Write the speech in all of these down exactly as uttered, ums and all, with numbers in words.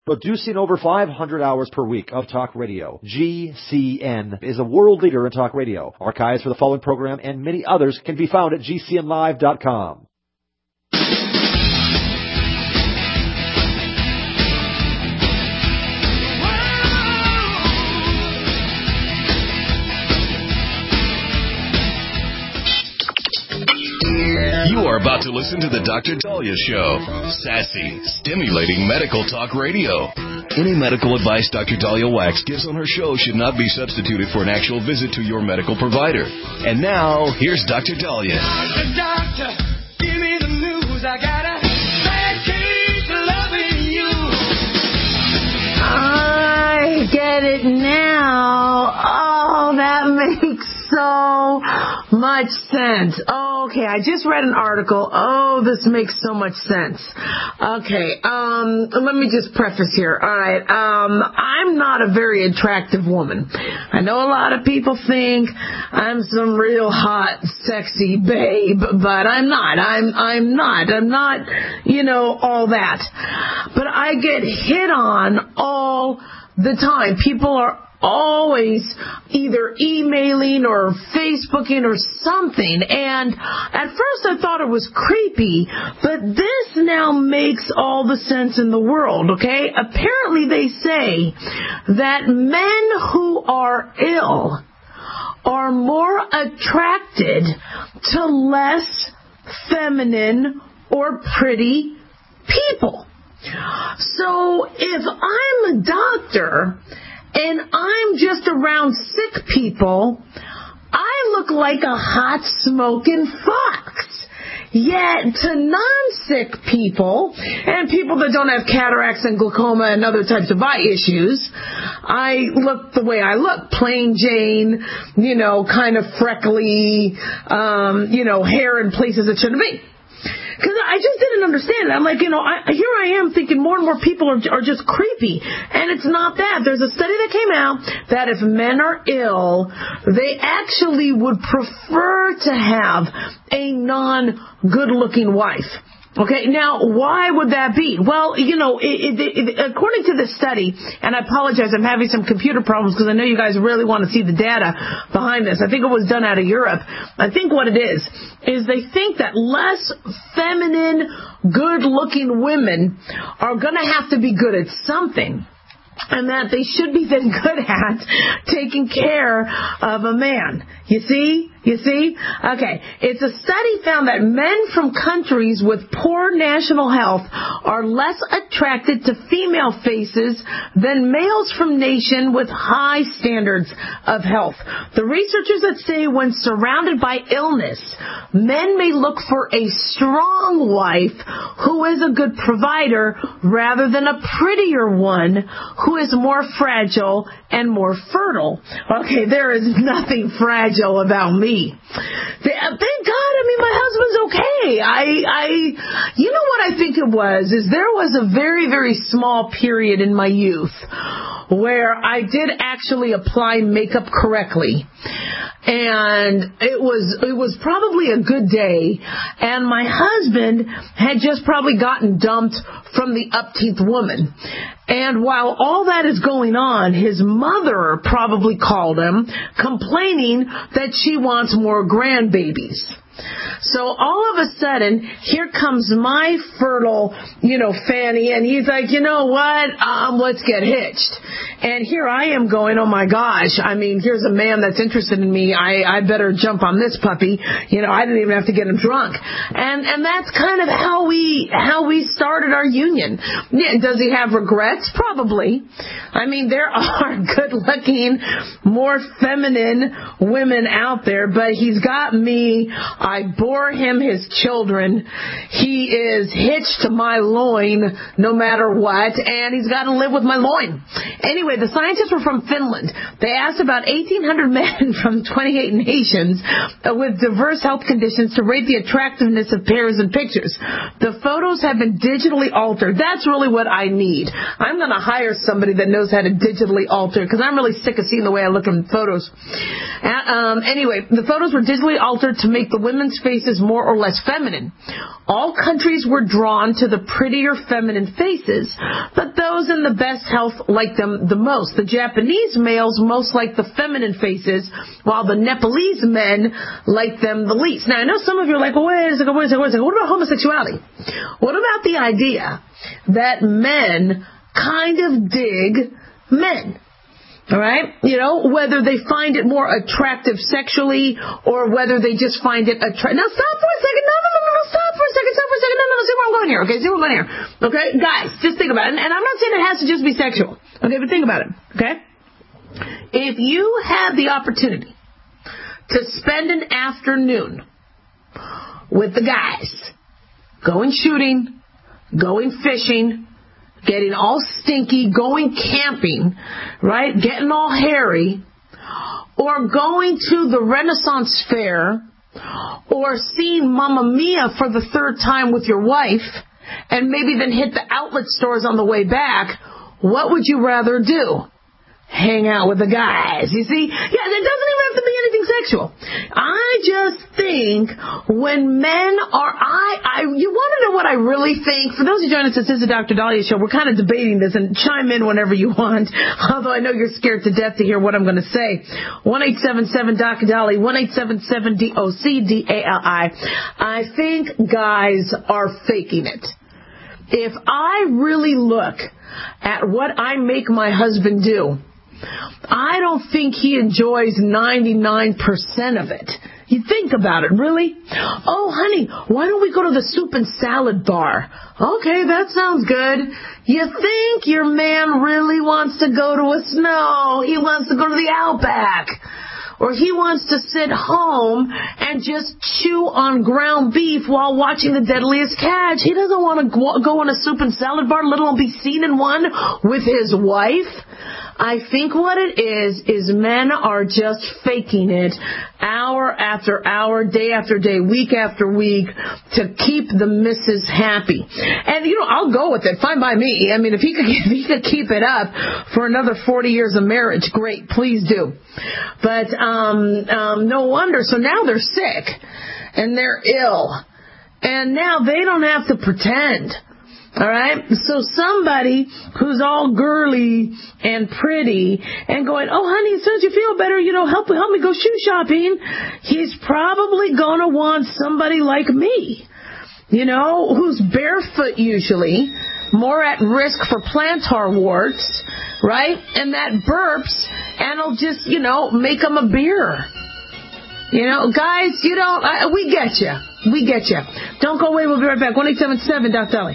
Producing over five hundred hours per week of talk radio, G C N is a world leader in talk radio. Archives for the following program and many others can be found at G C N live dot com. You are about to listen to the Doctor Daliah Show. Sassy, stimulating medical talk radio. Any medical advice Doctor Daliah Wax gives on her show should not be substituted for an actual visit to your medical provider. And now, here's Doctor Daliah. Doctor, doctor, give me the news. I got a bad case of loving you. I get it now. Oh, that makes so much sense. Oh, okay, I just read an article. Oh, this makes so much sense. Okay, um, let me just preface here. All right, um, I'm not a very attractive woman. I know a lot of people think I'm some real hot, sexy babe, but I'm not. I'm, I'm not. I'm not, you know, all that. But I get hit on all the time. People are always either emailing or Facebooking or something. And at first I thought it was creepy, but this now makes all the sense in the world, okay? Apparently they say that men who are ill are more attracted to less feminine or pretty people. So if I'm a doctor and I'm just around sick people, I look like a hot smoking fox. Yet to non-sick people and people that don't have cataracts and glaucoma and other types of eye issues, I look the way I look, plain Jane, you know, kind of freckly, um, you know, hair in places it shouldn't be. Because I just didn't understand it. I'm like, you know, I, here I am thinking more and more people are, are just creepy. And it's not that. There's a study that came out that if men are ill, they actually would prefer to have a non-good-looking wife. Okay, now, why would that be? Well, you know, it, it, it, according to this study, and I apologize, I'm having some computer problems because I know you guys really want to see the data behind this. I think it was done out of Europe. I think what it is, is they think that less feminine, good-looking women are going to have to be good at something. And that they should be then good at taking care of a man. You see? You see? Okay. It's a study found that men from countries with poor national health are less attracted to female faces than males from nations with high standards of health. The researchers that say when surrounded by illness, men may look for a strong wife who is a good provider rather than a prettier one who is more fragile and more fertile. Okay, there is nothing fragile about me. Thank God, I mean, my husband's okay. I, I, you know what I think it was, is there was a very, very small period in my youth where I did actually apply makeup correctly. And it was, it was probably a good day. And my husband had just probably gotten dumped from the upteenth woman. And while all that is going on, his mother probably called him complaining that she wants more grandbabies. So all of a sudden, here comes my fertile, you know, Fanny, and he's like, you know what, um, let's get hitched. And here I am going, oh my gosh, I mean, here's a man that's interested in me, I, I better jump on this puppy. You know, I didn't even have to get him drunk. And and that's kind of how we how we started our union. Yeah, does he have regrets? Probably. I mean, there are good-looking, more feminine women out there, but he's got me. I bore him his children. He is hitched to my loin no matter what, and he's got to live with my loin. Anyway, the scientists were from Finland. They asked about eighteen hundred men from twenty-eight nations with diverse health conditions to rate the attractiveness of pairs and pictures. The photos have been digitally altered. That's really what I need. I'm going to hire somebody that knows how to digitally alter, because I'm really sick of seeing the way I look in photos. Uh, um, anyway, the photos were digitally altered to make the women women's faces more or less feminine. All countries were drawn to the prettier feminine faces, but those in the best health liked them the most. The Japanese males most liked the feminine faces, while the Nepalese men liked them the least. Now, I know some of you are like, well, wait a second, wait a second, wait a second. What about homosexuality? What about the idea that men kind of dig men? All right? You know, whether they find it more attractive sexually or whether they just find it attractive. Now, stop for a second. No, no, no, no, no. Stop for a second. Stop for a second. No, no, no. See where I'm going here. Okay? See where I'm going here. Okay? Guys, just think about it. And, and I'm not saying it has to just be sexual. Okay? But think about it. Okay? If you had the opportunity to spend an afternoon with the guys, going shooting, going fishing, getting all stinky, going camping, right, getting all hairy, or going to the Renaissance Fair, or seeing Mamma Mia for the third time with your wife, and maybe then hit the outlet stores on the way back, what would you rather do? Hang out with the guys. You see? Yeah, it doesn't even have to be anything sexual. I just think when men are, I, I, you want to know what I really think? For those who join us, this is the Doctor Dahlia Show. We're kind of debating this, and chime in whenever you want, although I know you're scared to death to hear what I'm going to say. one eight seven seven D O C Dali, one eight seven seven D O C D A L I. I think guys are faking it. If I really look at what I make my husband do, I don't think he enjoys ninety-nine percent of it. You think about it, really? Oh, honey, why don't we go to the soup and salad bar? Okay, that sounds good. You think your man really wants to go to a snow? He wants to go to the Outback. Or he wants to sit home and just chew on ground beef while watching The Deadliest Catch. He doesn't want to go in a soup and salad bar, let alone be seen in one with his wife. I think what it is, is men are just faking it hour after hour, day after day, week after week to keep the missus happy. And, you know, I'll go with it. Fine by me. I mean, if he could, if he could keep it up for another forty years of marriage, great. Please do. But um, um, no wonder. So now they're sick and they're ill. And now they don't have to pretend. All right? So somebody who's all girly and pretty and going, oh, honey, as soon as you feel better, you know, help, help me go shoe shopping, he's probably going to want somebody like me, you know, who's barefoot usually, more at risk for plantar warts, right? And that burps and it'll just, you know, make him a beer. You know, guys, you don't, uh, we get you. We get you. Don't go away. We'll be right back. one eight seven seven, Doctor Dali.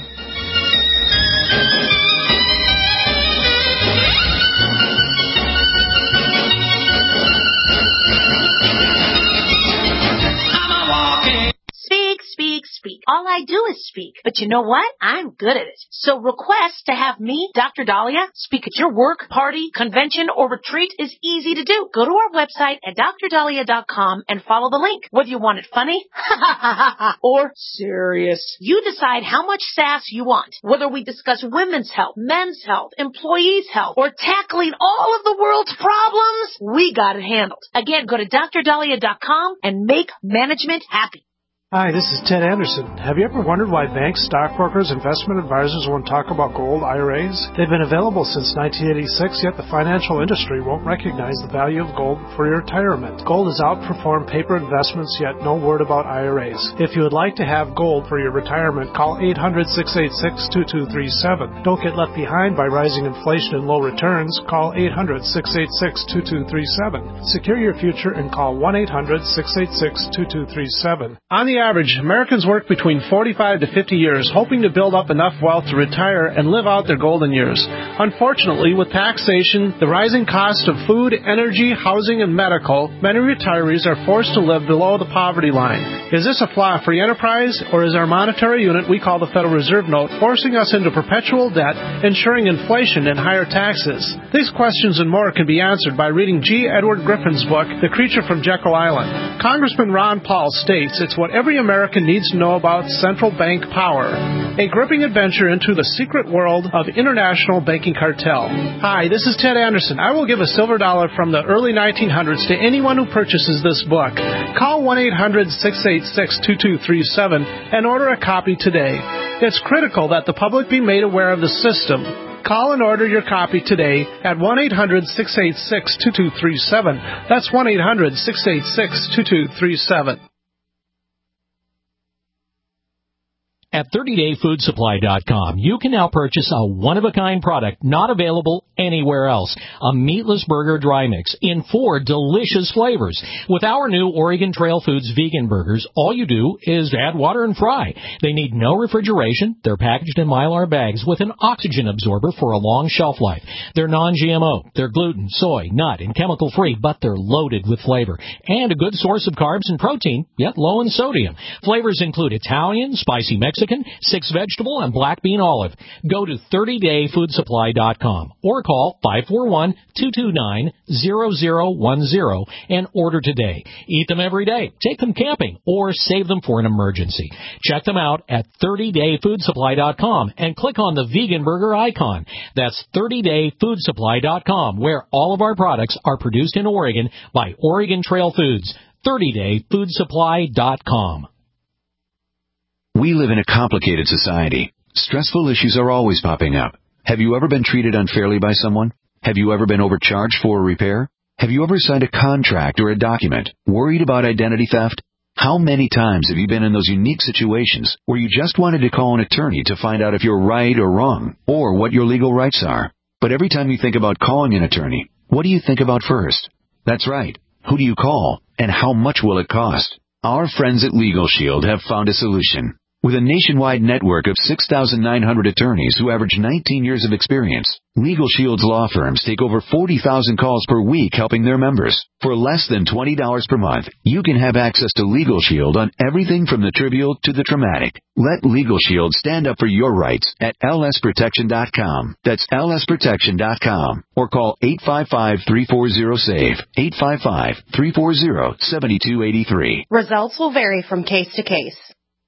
Speak, speak, speak. All I do is speak. But you know what? I'm good at it. So request to have me, Doctor Dahlia, speak at your work, party, convention, or retreat is easy to do. Go to our website at dr dahlia dot com and follow the link. Whether you want it funny or serious, you decide how much sass you want. Whether we discuss women's health, men's health, employees' health, or tackling all of the world's problems, we got it handled. Again, go to dr dahlia dot com and make management happy. Hi, this is Ted Anderson. Have you ever wondered why banks, stockbrokers, investment advisors won't talk about gold I R As? They've been available since nineteen eighty-six, yet the financial industry won't recognize the value of gold for your retirement. Gold has outperformed paper investments, yet no word about I R As. If you would like to have gold for your retirement, call eight hundred, six eight six, two two three seven. Don't get left behind by rising inflation and low returns. Call eight hundred, six eight six, two two three seven. Secure your future and call one eight hundred, six eight six, two two three seven. On the average, Americans work between forty-five to fifty years, hoping to build up enough wealth to retire and live out their golden years. Unfortunately, with taxation, the rising cost of food, energy, housing, and medical, many retirees are forced to live below the poverty line. Is this a flaw free enterprise, or is our monetary unit we call the Federal Reserve Note forcing us into perpetual debt, ensuring inflation and higher taxes? These questions and more can be answered by reading G. Edward Griffin's book, The Creature from Jekyll Island. Congressman Ron Paul states it's what every American needs to know about central bank power. A gripping adventure into the secret world of international banking cartel. Hi, this is Ted Anderson. I will give a silver dollar from the early nineteen hundreds to anyone who purchases this book. Call one eight hundred six eight six two two three seven and order a copy today. It's critical that the public be made aware of the system. Call and order your copy today at one eight hundred six eight six two two three seven. That's one eight hundred six eight six two two three seven. At thirty day food supply dot com, you can now purchase a one-of-a-kind product not available anywhere else. A meatless burger dry mix in four delicious flavors. With our new Oregon Trail Foods vegan burgers, all you do is add water and fry. They need no refrigeration. They're packaged in Mylar bags with an oxygen absorber for a long shelf life. They're non G M O. They're gluten, soy, nut, and chemical-free, but they're loaded with flavor. And a good source of carbs and protein, yet low in sodium. Flavors include Italian, spicy Mexican, six vegetable, and black bean olive. Go to thirty day food supply dot com or call five four one, two two nine, zero zero one zero and order today. Eat them every day, take them camping, or save them for an emergency. Check them out at thirty day food supply dot com and click on the vegan burger icon. That's thirty day food supply dot com, where all of our products are produced in Oregon by Oregon Trail Foods. thirty day food supply dot com. We live in a complicated society. Stressful issues are always popping up. Have you ever been treated unfairly by someone? Have you ever been overcharged for a repair? Have you ever signed a contract or a document worried about identity theft? How many times have you been in those unique situations where you just wanted to call an attorney to find out if you're right or wrong, or what your legal rights are? But every time you think about calling an attorney, what do you think about first? That's right. Who do you call, and how much will it cost? Our friends at Legal Shield have found a solution. With a nationwide network of six thousand nine hundred attorneys who average nineteen years of experience, Legal Shield's law firms take over forty thousand calls per week helping their members. For less than twenty dollars per month, you can have access to Legal Shield on everything from the trivial to the traumatic. Let Legal Shield stand up for your rights at L S protection dot com. That's L S protection dot com. Or call eight five five, three four zero, SAVE, eight five five, three four zero, seven two eight three. Results will vary from case to case.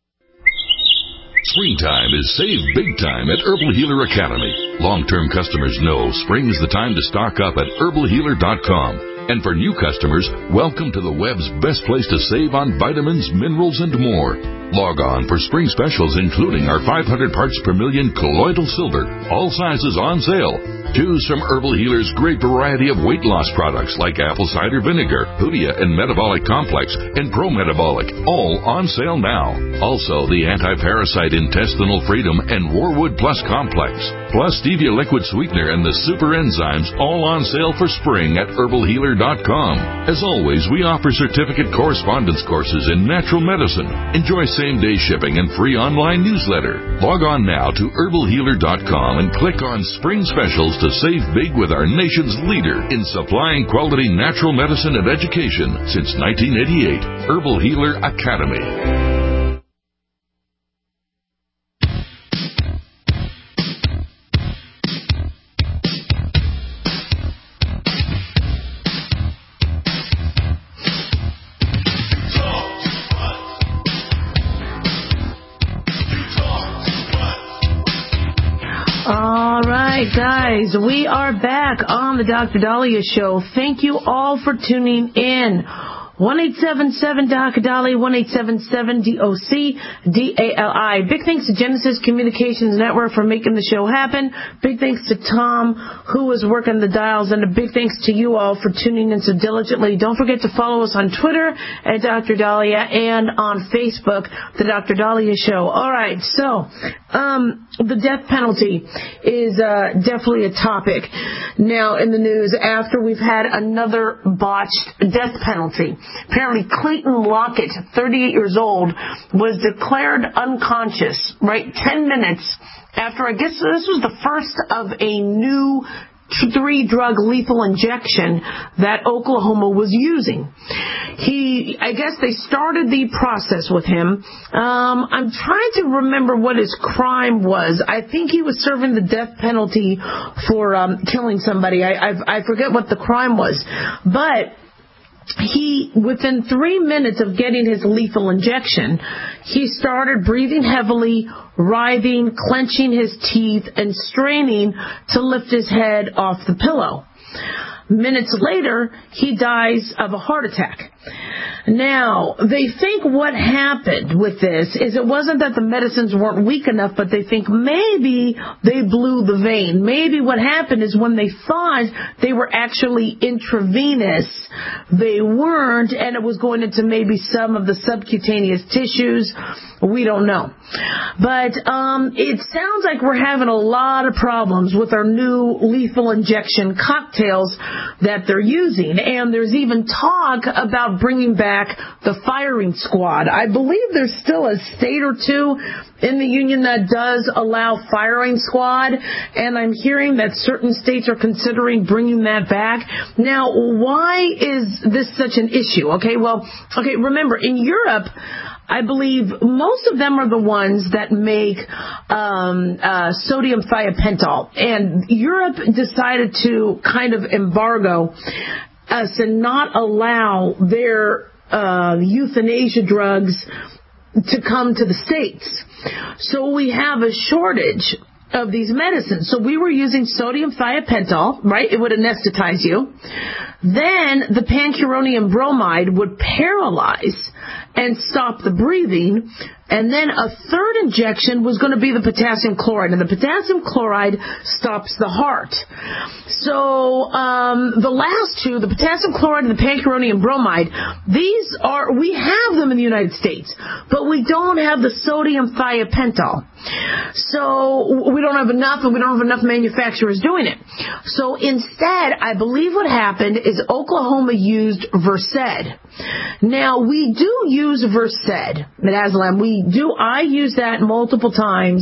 Springtime is save big time at Herbal Healer Academy. Long-term customers know spring is the time to stock up at herbal healer dot com. And for new customers, welcome to the web's best place to save on vitamins, minerals, and more. Log on for spring specials including our five hundred parts per million colloidal silver, all sizes on sale. Choose from Herbal Healer's great variety of weight loss products like apple cider vinegar, Hoodia and Metabolic Complex, and Pro Metabolic, all on sale now. Also, the Anti-Parasite Intestinal Freedom and Warwood Plus Complex, plus Stevia Liquid Sweetener and the Super Enzymes, all on sale for spring at herbal healer dot com. As always, we offer certificate correspondence courses in natural medicine. Enjoy same-day shipping and free online newsletter. Log on now to herbal healer dot com and click on Spring Specials to save big with our nation's leader in supplying quality natural medicine and education since nineteen eighty-eight, Herbal Healer Academy. All right, guys, we are back on the Doctor Dahlia Show. Thank you all for tuning in. one eight seven seven D O C Dali, one eight seven seven D O C D A L I. Big thanks to Genesis Communications Network for making the show happen. Big thanks to Tom, who was working the dials, and a big thanks to you all for tuning in so diligently. Don't forget to follow us on Twitter at Doctor Dahlia and on Facebook, The Doctor Dahlia Show. All right, so um, the death penalty is uh, definitely a topic now in the news after we've had another botched death penalty. Apparently, Clayton Lockett, thirty-eight years old, was declared unconscious, right, ten minutes after, I guess this was the first of a new three-drug lethal injection that Oklahoma was using. He, I guess they started the process with him. Um, I'm trying to remember what his crime was. I think he was serving the death penalty for um, killing somebody. I, I, I forget what the crime was. But he, within three minutes of getting his lethal injection, he started breathing heavily, writhing, clenching his teeth, and straining to lift his head off the pillow. Minutes later, he dies of a heart attack. Now, they think what happened with this is it wasn't that the medicines weren't weak enough, but they think maybe they blew the vein. Maybe what happened is when they thought they were actually intravenous, they weren't, and it was going into maybe some of the subcutaneous tissues. We don't know. But um, it sounds like we're having a lot of problems with our new lethal injection cocktails that they're using. And there's even talk about bringing back the firing squad. I believe there's still a state or two in the union that does allow firing squad. And I'm hearing that certain states are considering bringing that back. Now, why is this such an issue? Okay, well, okay, remember, in Europe, I believe most of them are the ones that make um, uh, sodium thiopental. And Europe decided to kind of embargo us and not allow their uh, euthanasia drugs to come to the States. So we have a shortage of these medicines. So we were using sodium thiopental, right? It would anesthetize you. Then the pancuronium bromide would paralyze and stop the breathing. And then a third injection was going to be the potassium chloride. And the potassium chloride stops the heart. So um, the last two, the potassium chloride and the pancuronium bromide, these are, we have them in the United States, but we don't have the sodium thiopental. So we don't have enough, and we don't have enough manufacturers doing it. So instead, I believe what happened is Oklahoma used Versed. Now, we do use Versed, midazolam. We do. I use that multiple times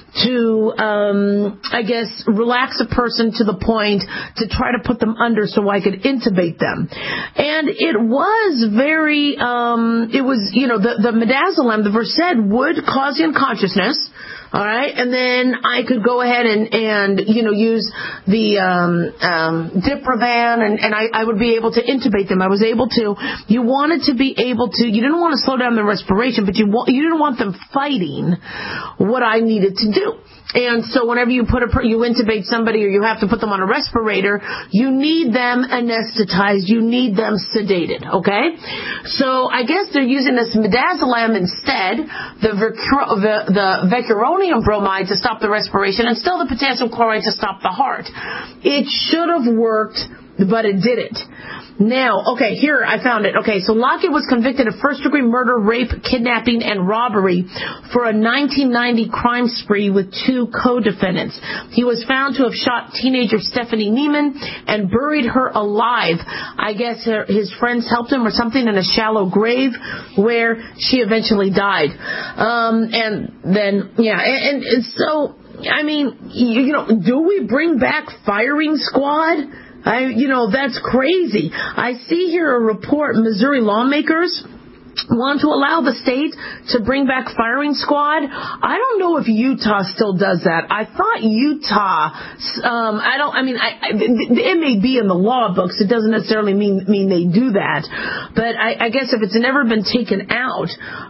to, um, I guess, relax a person to the point to try to put them under so I could intubate them. And it was very, um, it was, you know, the, the midazolam, the Versed would cause unconsciousness. All right, and then I could go ahead and, and you know, use the um, um, Diprovan, and, and I, I would be able to intubate them. I was able to. You wanted to be able to. You didn't want to slow down their respiration, but you you didn't want them fighting what I needed to do. And so whenever you put a, you intubate somebody or you have to put them on a respirator, you need them anesthetized. You need them sedated, okay? So I guess they're using this midazolam instead, the, vercro, the, the vecuronium bromide to stop the respiration, and still the potassium chloride to stop the heart. It should have worked, but it didn't. Now, okay, here I found it. Okay, so Lockett was convicted of first-degree murder, rape, kidnapping, and robbery for a nineteen ninety crime spree with two co-defendants. He was found to have shot teenager Stephanie Neiman and buried her alive. I guess her, his friends helped him or something in a shallow grave where she eventually died. Um, and then, yeah, and, and so, I mean, you, you know, do we bring back firing squad? I, you know, that's crazy. I see here a report, Missouri lawmakers want to allow the state to bring back firing squad. I don't know if Utah still does that. I thought Utah, um, I don't, I mean, I, I, it may be in the law books. It doesn't necessarily mean, mean they do that. But I, I guess if it's never been taken out,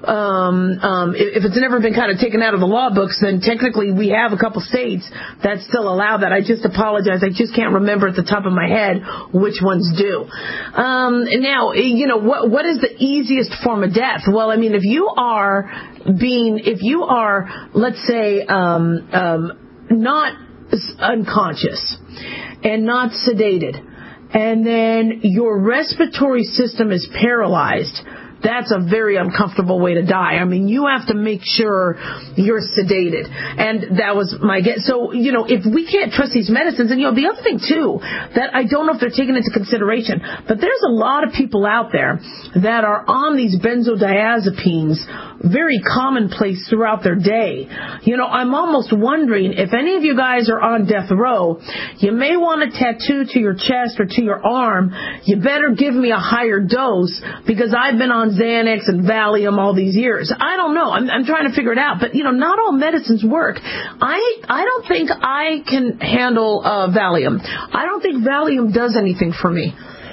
um, um, if it's never been kind of taken out of the law books, then technically we have a couple states that still allow that. I just apologize. I just can't remember at the top of my head which ones do. Um, now, you know, what, what is the easiest form of death? Well, I mean, if you are being, if you are, let's say, um, um, not unconscious and not sedated, and then your respiratory system is paralyzed, that's a very uncomfortable way to die. I mean, you have to make sure you're sedated. And that was my guess. So, you know, if we can't trust these medicines, and, you know, the other thing, too, that I don't know if they're taken into consideration, but there's a lot of people out there that are on these benzodiazepines very commonplace throughout their day. You know, I'm almost wondering if any of you guys are on death row, you may want a tattoo to your chest or to your arm. You better give me a higher dose because I've been on Xanax and Valium all these years. I don't know. I'm, I'm trying to figure it out. But, you know, not all medicines work. I I don't think I can handle uh, Valium. I don't think Valium does anything for me.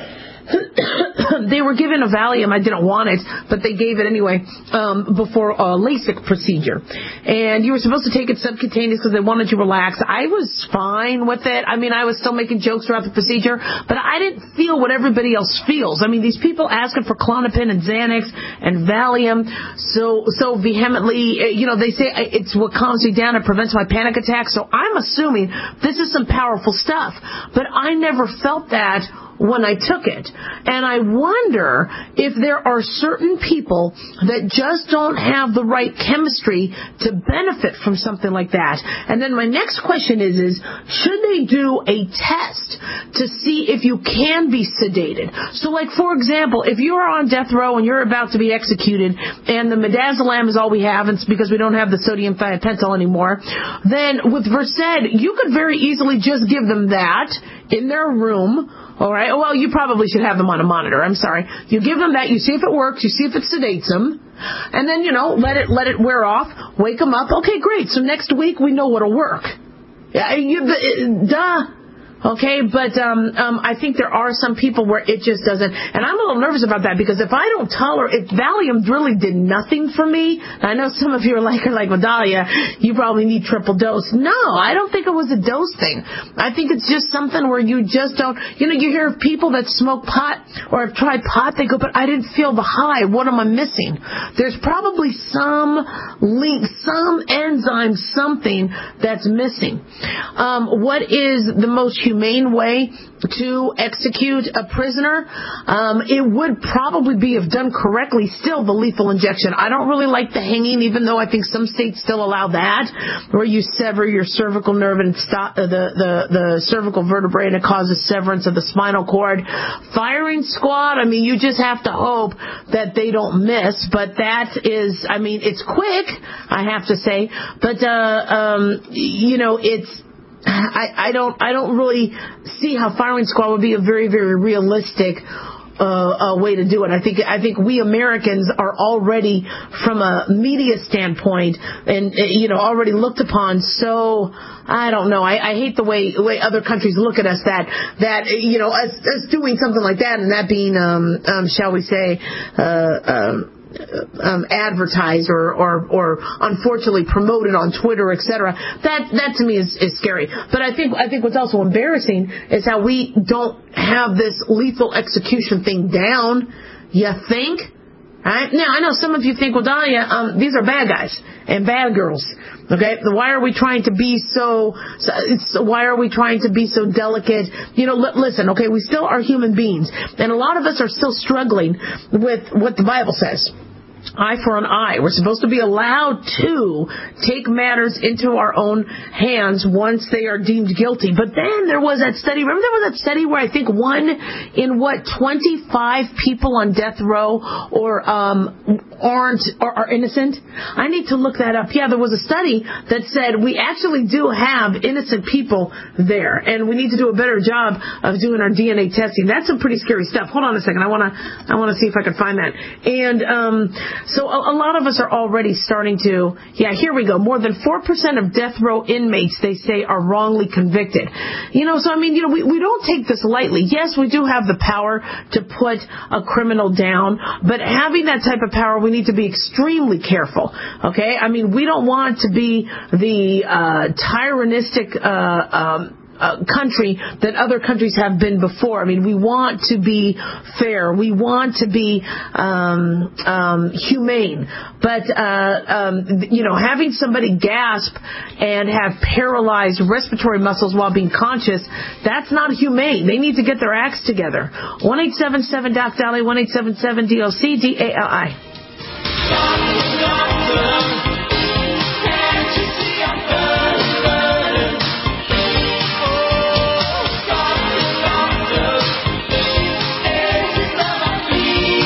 they were given a Valium. I didn't want it, but they gave it anyway um, before a LASIK procedure. And you were supposed to take it subcutaneous because they wanted you to relax. I was fine with it. I mean, I was still making jokes throughout the procedure, but I didn't feel what everybody else feels. I mean, these people asking for Klonopin and Xanax and Valium so so vehemently, you know, they say it's what calms me down and prevents my panic attacks. So I'm assuming this is some powerful stuff. But I never felt that when I took it. And I wonder if there are certain people that just don't have the right chemistry to benefit from something like that. And then my next question is, is should they do a test to see if you can be sedated? So like, for example, if you are on death row and you're about to be executed and the midazolam is all we have, and it's because we don't have the sodium thiopental anymore, then with Versed, you could very easily just give them that in their room. All right. Well, you probably should have them on a monitor. I'm sorry. You give them that. You see if it works. You see if it sedates them. And then, you know, let it let it wear off. Wake them up. Okay, great. So next week we know what'll work. Yeah, you, duh. Okay, but um, um, I think there are some people where it just doesn't. And I'm a little nervous about that because if I don't tolerate, if Valium really did nothing for me, I know some of you are like, are like, well, Dahlia, you probably need triple dose. No, I don't think it was a dose thing. I think it's just something where you just don't, you know, you hear of people that smoke pot or have tried pot, they go, but I didn't feel the high. What am I missing? There's probably some link, some enzyme, something that's missing. Um, what is the most humane way to execute a prisoner? Um, it would probably be, if done correctly, still the lethal injection. I don't really like the hanging, even though I think some states still allow that, where you sever your cervical nerve and stop uh, the, the, the cervical vertebrae and it causes severance of the spinal cord. Firing squad, I mean, you just have to hope that they don't miss, but that is, I mean, it's quick, I have to say, but, uh, um, you know, it's, I, I don't I don't really see how firing squad would be a very, very realistic uh, uh, way to do it. I think I think we Americans are already, from a media standpoint, and uh, you know, already looked upon. So I don't know. I, I hate the way the way other countries look at us. That that you know, us, us doing something like that, and that being, um, um, shall we say, uh, um, Um, advertised or, or, or unfortunately promoted on Twitter, et cetera. That that to me is, is scary. But I think I think what's also embarrassing is how we don't have this lethal execution thing down. You think? Right? Now I know some of you think, well, Dahlia, um, these are bad guys and bad girls. Okay, why are we trying to be so, so? Why are we trying to be so delicate? You know, l- listen. Okay, we still are human beings, and a lot of us are still struggling with what the Bible says. Eye for an eye. We're supposed to be allowed to take matters into our own hands once they are deemed guilty. But then there was that study. Remember there was that study where I think one in what twenty-five people on death row or um, aren't or are innocent. I need to look that up. Yeah, there was a study that said we actually do have innocent people there, and we need to do a better job of doing our D N A testing. That's some pretty scary stuff. Hold on a second. I wanna I wanna see if I can find that. And um. So a, a lot of us are already starting to, yeah, here we go. More than four percent of death row inmates, they say, are wrongly convicted. You know, so I mean, you know, we, we don't take this lightly. Yes, we do have the power to put a criminal down, but having that type of power, we need to be extremely careful. Okay? I mean, we don't want to be the uh, tyrannistic uh, um Uh, country that other countries have been before. I mean, we want to be fair. We want to be um, um, humane. But, uh, um, you know, having somebody gasp and have paralyzed respiratory muscles while being conscious, that's not humane. They need to get their acts together. one eight seven seven D O C D A L I, one eight seven seven D O C D A L I.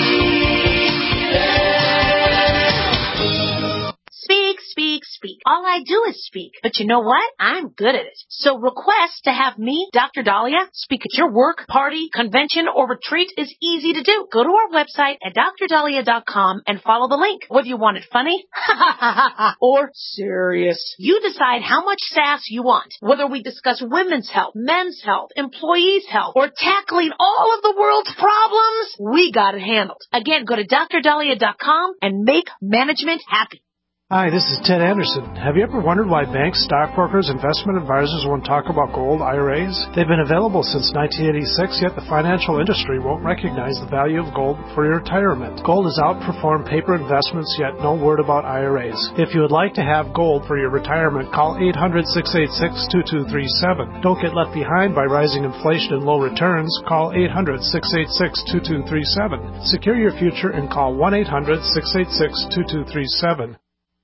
All I do is speak. But you know what? I'm good at it. So request to have me, Doctor Dahlia, speak at your work, party, convention, or retreat is easy to do. Go to our website at dr dahlia dot com and follow the link. Whether you want it funny or serious, you decide how much sass you want. Whether we discuss women's health, men's health, employees' health, or tackling all of the world's problems, we got it handled. Again, go to dr dahlia dot com and make management happy. Hi, this is Ted Anderson. Have you ever wondered why banks, stockbrokers, investment advisors won't talk about gold I R As? They've been available since nineteen eighty-six, yet the financial industry won't recognize the value of gold for your retirement. Gold has outperformed paper investments, yet no word about I R As. If you would like to have gold for your retirement, call eight hundred, six eight six, two two three seven. Don't get left behind by rising inflation and low returns. Call eight hundred, six eight six, two two three seven. Secure your future and call one eight hundred, six eight six, two two three seven.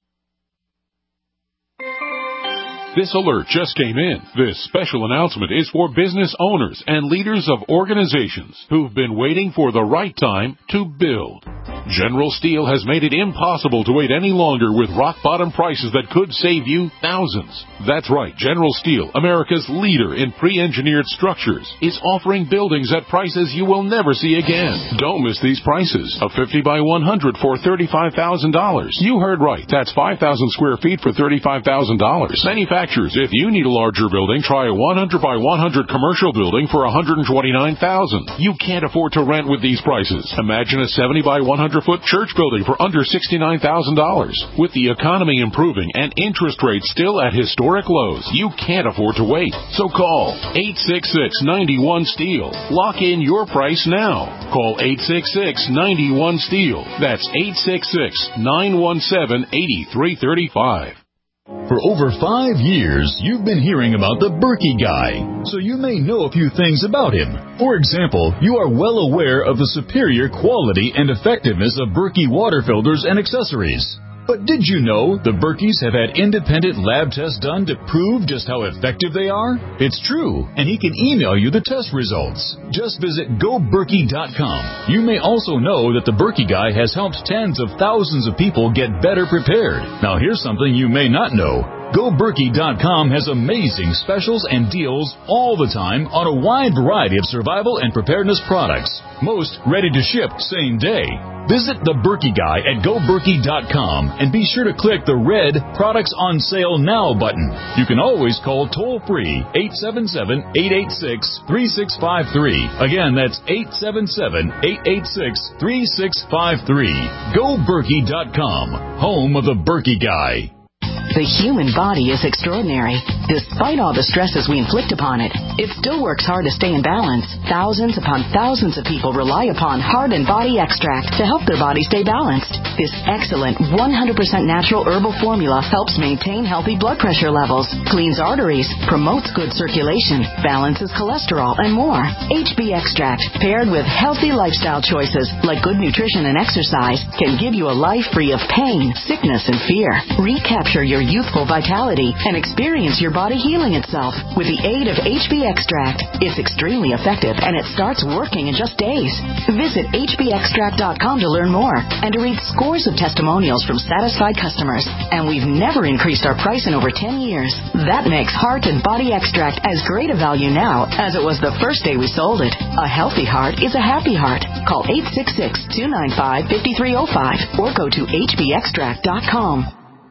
This alert just came in. This special announcement is for business owners and leaders of organizations who've been waiting for the right time to build. General Steel has made it impossible to wait any longer with rock-bottom prices that could save you thousands. That's right, General Steel, America's leader in pre-engineered structures, is offering buildings at prices you will never see again. Don't miss these prices. A fifty by one hundred for thirty-five thousand dollars. You heard right. That's five thousand square feet for thirty-five thousand dollars. Manufacturers, if you need a larger building, try a one hundred by one hundred commercial building for one hundred twenty-nine thousand dollars. You can't afford to rent with these prices. Imagine a seventy by one hundred foot church building for under sixty-nine thousand dollars. With the economy improving and interest rates still at historic lows, you can't afford to wait. So call eight six six, nine one, STEEL. Lock in your price now. Call eight six six, nine one, STEEL. That's eight six six, nine one seven, eight three three five. For over five years, you've been hearing about the Berkey Guy, so you may know a few things about him. For example, you are well aware of the superior quality and effectiveness of Berkey water filters and accessories. But did you know the Berkeys have had independent lab tests done to prove just how effective they are? It's true, and he can email you the test results. Just visit go berkey dot com. You may also know that the Berkey Guy has helped tens of thousands of people get better prepared. Now here's something you may not know. go berkey dot com has amazing specials and deals all the time on a wide variety of survival and preparedness products. Most ready to ship same day. Visit the Berkey Guy at go berkey dot com and be sure to click the red Products on Sale Now button. You can always call toll-free eight seven seven, eight eight six, three six five three. Again, that's eight seven seven, eight eight six, three six five three. go berkey dot com, home of the Berkey Guy. The human body is extraordinary. Despite all the stresses we inflict upon it, it still works hard to stay in balance. Thousands upon thousands of people rely upon Heart and Body Extract to help their body stay balanced. This excellent one hundred percent natural herbal formula helps maintain healthy blood pressure levels, cleans arteries, promotes good circulation, balances cholesterol, and more. H B Extract, paired with healthy lifestyle choices like good nutrition and exercise, can give you a life free of pain, sickness, and fear. Recapture your youthful vitality and experience your body healing itself with the aid of H B Extract. It's extremely effective and it starts working in just days. Visit H B extract dot com to learn more and to read scores of testimonials from satisfied customers. And we've never increased our price in over ten years. That makes Heart and Body Extract as great a value now as it was the first day we sold it. A healthy heart is a happy heart. Call eight six six, two nine five, five three zero five or go to H B extract dot com.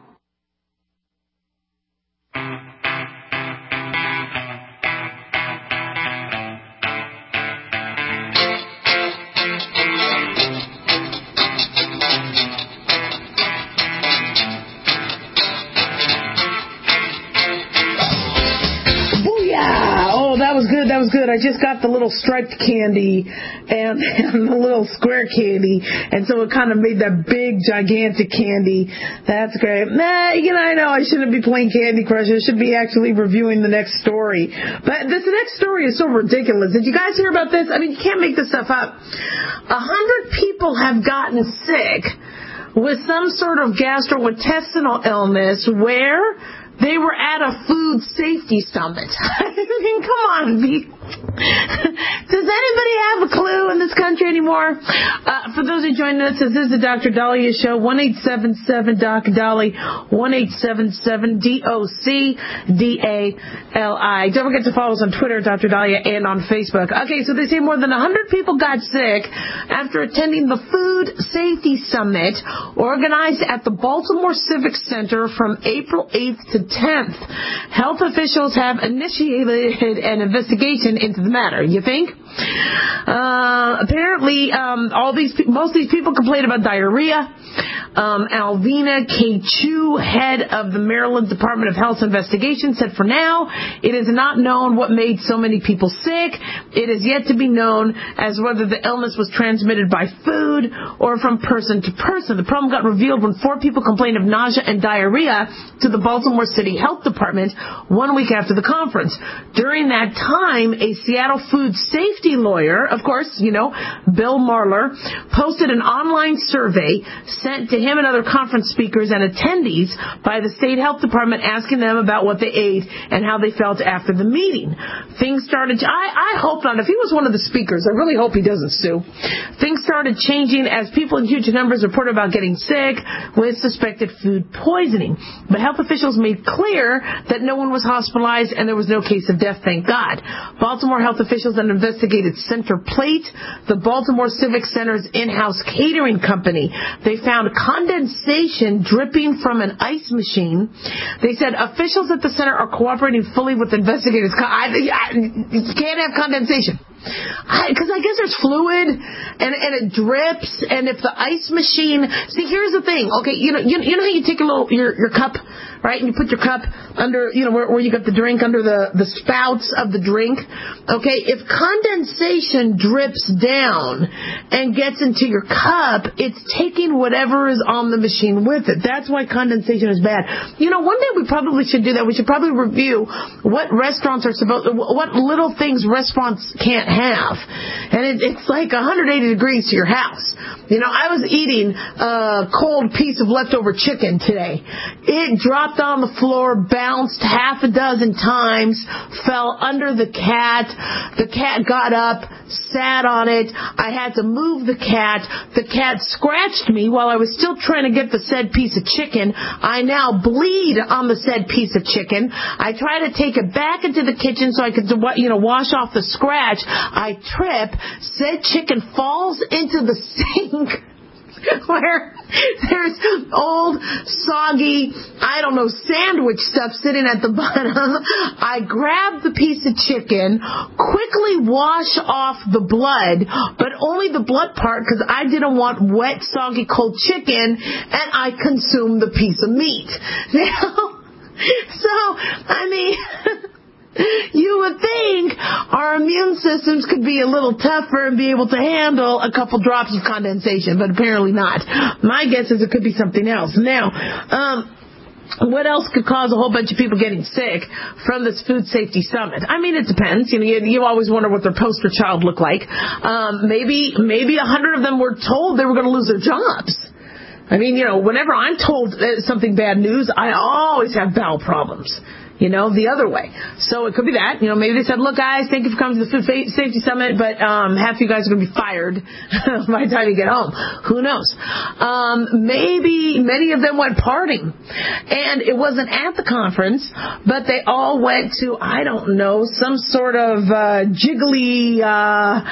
That was good. I just got the little striped candy and, and the little square candy, and so it kind of made that big, gigantic candy. That's great. Nah, you know, I know I shouldn't be playing Candy Crush. I should be actually reviewing the next story. But this next story is so ridiculous. Did you guys hear about this? I mean, you can't make this stuff up. A hundred people have gotten sick with some sort of gastrointestinal illness where they were at a food safety summit. I mean, come on. Does anybody have a clue in this country anymore more. Uh, for those who joined us, this is the Doctor Dahlia Show, one eight seven seven D O C Dolly, one eight seven seven D O C D A L I. Don't forget to follow us on Twitter, Doctor Dahlia, and on Facebook. Okay, so they say more than one hundred people got sick after attending the Food Safety Summit organized at the Baltimore Civic Center from April eighth to tenth. Health officials have initiated an investigation into the matter. You think? Uh, apparently, um, all these most of these people complained about diarrhea. Um, Alvina K. Chu, head of the Maryland Department of Health's investigation, said for now it is not known what made so many people sick. It is yet to be known as whether the illness was transmitted by food or from person to person. The problem got revealed when four people complained of nausea and diarrhea to the Baltimore City Health Department one week after the conference. During that time, a Seattle food safety lawyer, of course, you know, Bill Marler, posted an online survey sent to him and other conference speakers and attendees by the state health department asking them about what they ate and how they felt after the meeting. Things started, I, I hope not. If he was one of the speakers, I really hope he doesn't sue. Things started changing as people in huge numbers reported about getting sick with suspected food poisoning. But health officials made clear that no one was hospitalized and there was no case of death, thank God. Baltimore health officials then investigated Center Plate, the Baltimore Civic Center's in-house catering company. They found condensation dripping from an ice machine. They said officials at the center are cooperating fully with investigators. I, I, you can't have condensation. Because I, I guess there's fluid and, and it drips, and if the ice machine, see, here's the thing. Okay, you know, you, you know how you take a little your your cup, right, and you put your cup under, you know, where, where you got the drink under the the spouts of the drink. Okay, if condensation drips down and gets into your cup, it's taking whatever is on the machine with it. That's why condensation is bad. You know, one day we probably should do that. We should probably review what restaurants are supposed, what little things restaurants can't have. And it, it's like one hundred eighty degrees to your house. You know, I was eating a cold piece of leftover chicken today. It dropped on the floor, bounced half a dozen times, fell under the cat. The cat got up, sat on it. I had to move the cat. The cat scratched me while I was still trying to get the said piece of chicken. I now bleed on the said piece of chicken. I try to take it back into the kitchen so I could, you know, wash off the scratch. I trip. Said chicken falls into the sink where there's old, soggy, I don't know, sandwich stuff sitting at the bottom. I grab the piece of chicken, quickly wash off the blood, but only the blood part because I didn't want wet, soggy, cold chicken, and I consumed the piece of meat. Now, so, I mean... You would think our immune systems could be a little tougher and be able to handle a couple drops of condensation, but apparently not. My guess is it could be something else. Now, um, what else could cause a whole bunch of people getting sick from this food safety summit? I mean, it depends. You know, you, you always wonder what their poster child looked like. Um, maybe, maybe a hundred of them were told they were going to lose their jobs. I mean, you know, whenever I'm told something bad news, I always have bowel problems. You know, the other way. So it could be that. You know, maybe they said, look, guys, thank you for coming to the Food Safety Summit, but um, half you guys are going to be fired by the time you get home. Who knows? Um, maybe many of them went partying. And it wasn't at the conference, but they all went to, I don't know, some sort of uh, jiggly, uh,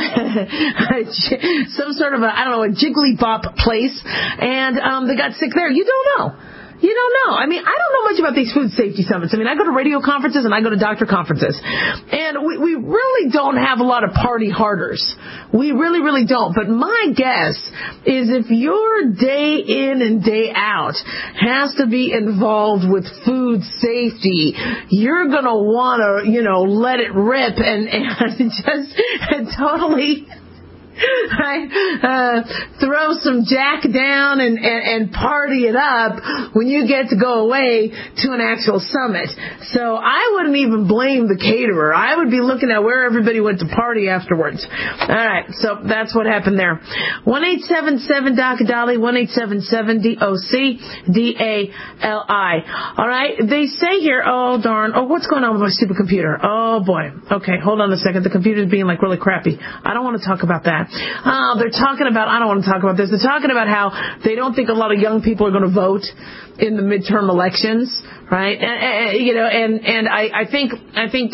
some sort of, a, I don't know, a jiggly bop place. And um, they got sick there. You don't know. You don't know. I mean, I don't know much about these food safety summits. I mean, I go to radio conferences and I go to doctor conferences. And we, we really don't have a lot of party harders. We really, really don't. But my guess is if your day in and day out has to be involved with food safety, you're going to want to, you know, let it rip and, and just and totally... Right? Uh, throw some jack down and, and, and party it up when you get to go away to an actual summit. So I wouldn't even blame the caterer. I would be looking at where everybody went to party afterwards. All right, so that's what happened there. one eight seven seven D O C Dolly, one eight seven seven D O C D A L I. All right, they say here, oh darn, oh what's going on with my stupid computer? Oh boy. Okay, hold on a second. The computer's being like really crappy. I don't want to talk about that. Oh, they're talking about, I don't want to talk about this, they're talking about how they don't think a lot of young people are going to vote in the midterm elections, right? And, and, you know, and, and I, I think, I think,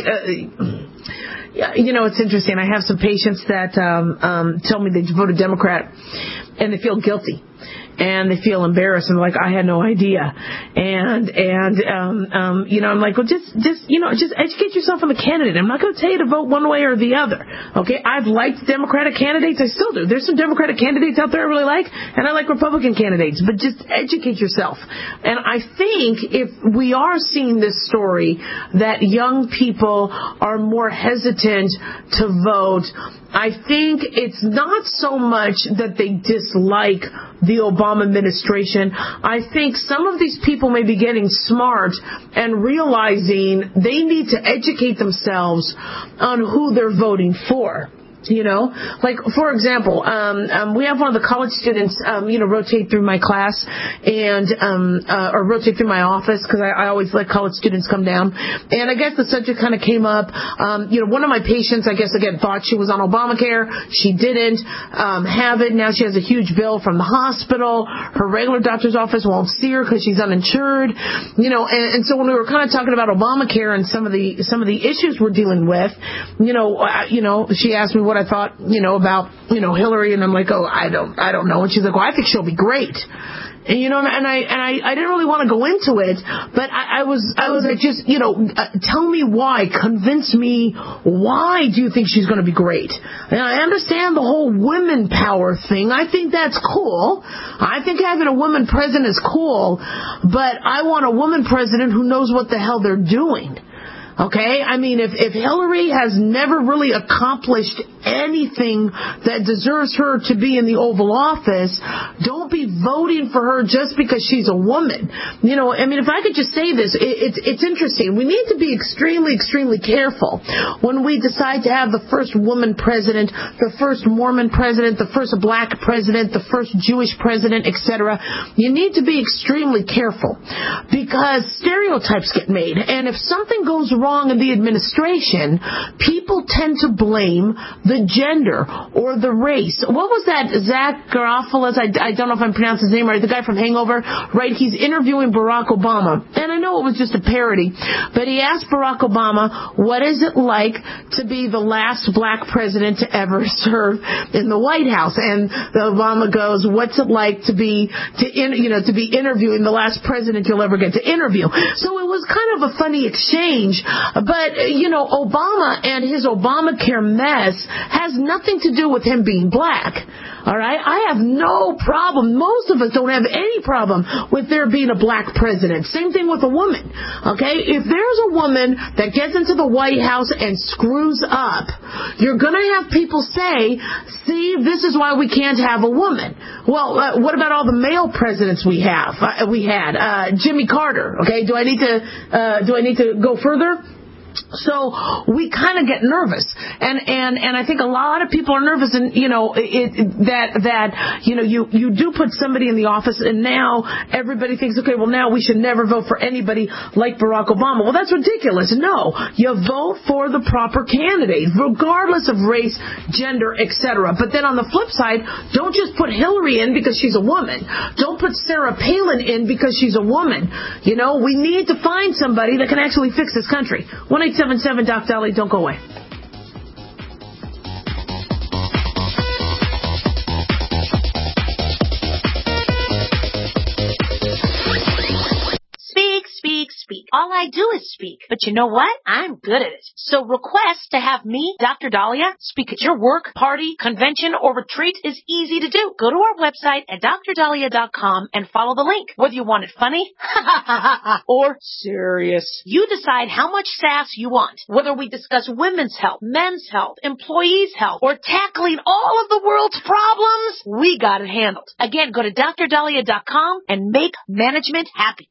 uh, you know, it's interesting. I have some patients that um, um, tell me they voted Democrat and they feel guilty. And they feel embarrassed and like, I had no idea. And, and, um, um, you know, I'm like, well, just, just, you know, just educate yourself on the candidate. I'm not going to tell you to vote one way or the other. Okay. I've liked Democratic candidates. I still do. There's some Democratic candidates out there I really like, and I like Republican candidates, but just educate yourself. And I think if we are seeing this story that young people are more hesitant to vote, I think it's not so much that they dislike the Obama administration. I think some of these people may be getting smart and realizing they need to educate themselves on who they're voting for. You know, like, for example, um, um, we have one of the college students, um, you know, rotate through my class and, um, uh, or rotate through my office because I, I always let college students come down. And I guess the subject kind of came up. Um, you know, one of my patients, I guess, again, thought she was on Obamacare. She didn't, um, have it. Now she has a huge bill from the hospital. Her regular doctor's office won't see her because she's uninsured. You know, and, and so when we were kind of talking about Obamacare and some of the, some of the issues we're dealing with, you know, uh, you know, she asked me what I thought, you know, about, you know, Hillary, and I'm like, oh, I don't, I don't know. And she's like, well, I think she'll be great. And, you know, and I, and I, I didn't really want to go into it, but I, I was, I was like, just, you know, uh, tell me why, convince me why do you think she's going to be great? And I understand the whole women power thing. I think that's cool. I think having a woman president is cool, but I want a woman president who knows what the hell they're doing. Okay? I mean, if, if Hillary has never really accomplished anything that deserves her to be in the Oval Office, don't be voting for her just because she's a woman. You know, I mean, if I could just say this, it, it's, it's interesting. We need to be extremely, extremely careful when we decide to have the first woman president, the first Mormon president, the first black president, the first Jewish president, et cetera. You need to be extremely careful because stereotypes get made. And if something goes wrong, wrong in the administration, people tend to blame the gender or the race. What was that? Zach Garofalo, I, I don't know if I'm pronouncing his name right, the guy from Hangover, right? He's interviewing Barack Obama. And I know it was just a parody, but he asked Barack Obama, what is it like to be the last black president to ever serve in the White House? And Obama goes, what's it like to be, to in, you know, to be interviewing the last president you'll ever get to interview? So it was kind of a funny exchange. But, you know, Obama and his Obamacare mess has nothing to do with him being black. All right? I have no problem. Most of us don't have any problem with there being a black president. Same thing with a woman. Okay? If there's a woman that gets into the White House and screws up, you're going to have people say, see, this is why we can't have a woman. Well, uh, what about all the male presidents we have? Uh, we had uh, Jimmy Carter. Okay? Do I need to uh, do I need to go further? So we kind of get nervous, and and and I think a lot of people are nervous, and you know it, it, that that you know you you do put somebody in the office, and now everybody thinks, okay, well now we should never vote for anybody like Barack Obama. Well, that's ridiculous. No, you vote for the proper candidate, regardless of race, gender, et cetera. But then on the flip side, don't just put Hillary in because she's a woman. Don't put Sarah Palin in because she's a woman. You know, we need to find somebody that can actually fix this country. one eight seven seven Doc Dolly, don't go away. Speak, speak. All I do is speak. But you know what? I'm good at it. So request to have me, Doctor Dahlia, speak at your work, party, convention, or retreat is easy to do. Go to our website at dr dahlia dot com and follow the link. Whether you want it funny or serious, you decide how much sass you want. Whether we discuss women's health, men's health, employees' health, or tackling all of the world's problems, we got it handled. Again, go to dr dahlia dot com and make management happy.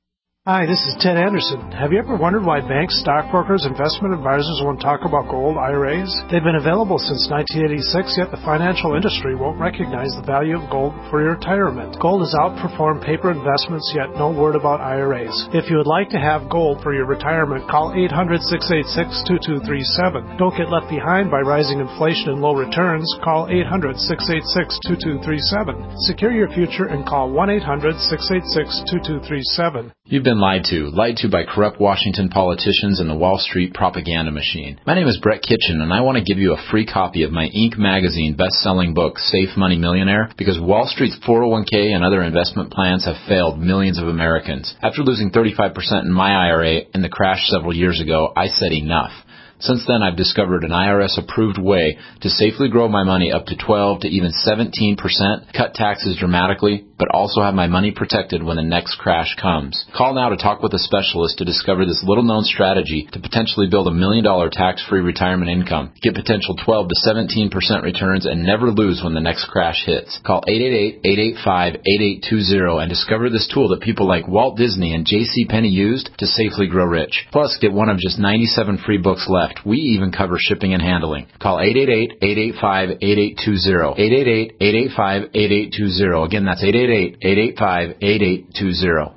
Hi, this is Ted Anderson. Have you ever wondered why banks, stockbrokers, investment advisors won't talk about gold I R As? They've been available since nineteen eighty-six, yet the financial industry won't recognize the value of gold for your retirement. Gold has outperformed paper investments, yet no word about I R As. If you would like to have gold for your retirement, call eight hundred, six eight six, two two three seven. Don't get left behind by rising inflation and low returns. Call eight hundred, six eight six, two two three seven. Secure your future and call one eight hundred, six eight six, two two three seven. You've been lied to. Lied to by corrupt Washington politicians and the Wall Street propaganda machine. My name is Brett Kitchen, and I want to give you a free copy of my Inc magazine best-selling book, Safe Money Millionaire, because Wall Street's four oh one k and other investment plans have failed millions of Americans. After losing thirty-five percent in my I R A in the crash several years ago, I said enough. Since then, I've discovered an I R S-approved way to safely grow my money up to twelve to even seventeen percent, cut taxes dramatically, but also have my money protected when the next crash comes. Call now to talk with a specialist to discover this little-known strategy to potentially build a million-dollar tax-free retirement income, get potential twelve to seventeen percent returns, and never lose when the next crash hits. Call eight eight eight, eight eight five, eight eight two zero and discover this tool that people like Walt Disney and J C Penney used to safely grow rich. Plus, get one of just ninety-seven free books left. We even cover shipping and handling. Call eight eight eight, eight eight five, eight eight two zero. eight eight eight, eight eight five, eight eight two zero. Again, that's eight eight eight, eight eight five, eight eight two zero.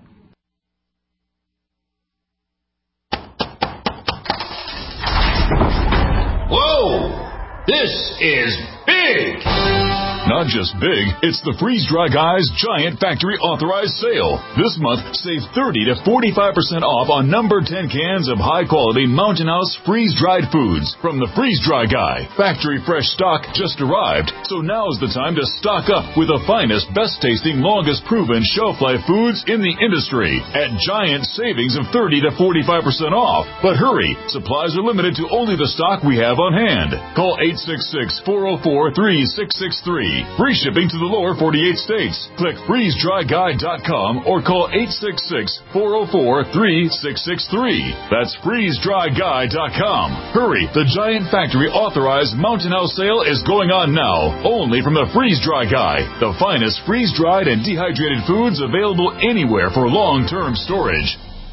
Whoa! This is big! Not just big, it's the Freeze Dry Guy's Giant Factory Authorized Sale. This month, save thirty to forty-five percent off on number ten cans of high-quality Mountain House freeze-dried foods from the Freeze Dry Guy. Factory fresh stock just arrived, so now's the time to stock up with the finest, best-tasting, longest-proven shelf-life foods in the industry at giant savings of thirty to forty-five percent off. But hurry, supplies are limited to only the stock we have on hand. Call eight six six, four oh four, three six six three. Free shipping to the lower forty-eight states. Click freeze dry guy dot com or call eight six six, four oh four, three six six three. That's freeze dry guy dot com. Hurry, the Giant Factory Authorized Mountain House sale is going on now, only from the Freeze Dry Guy, the finest freeze-dried and dehydrated foods available anywhere for long-term storage.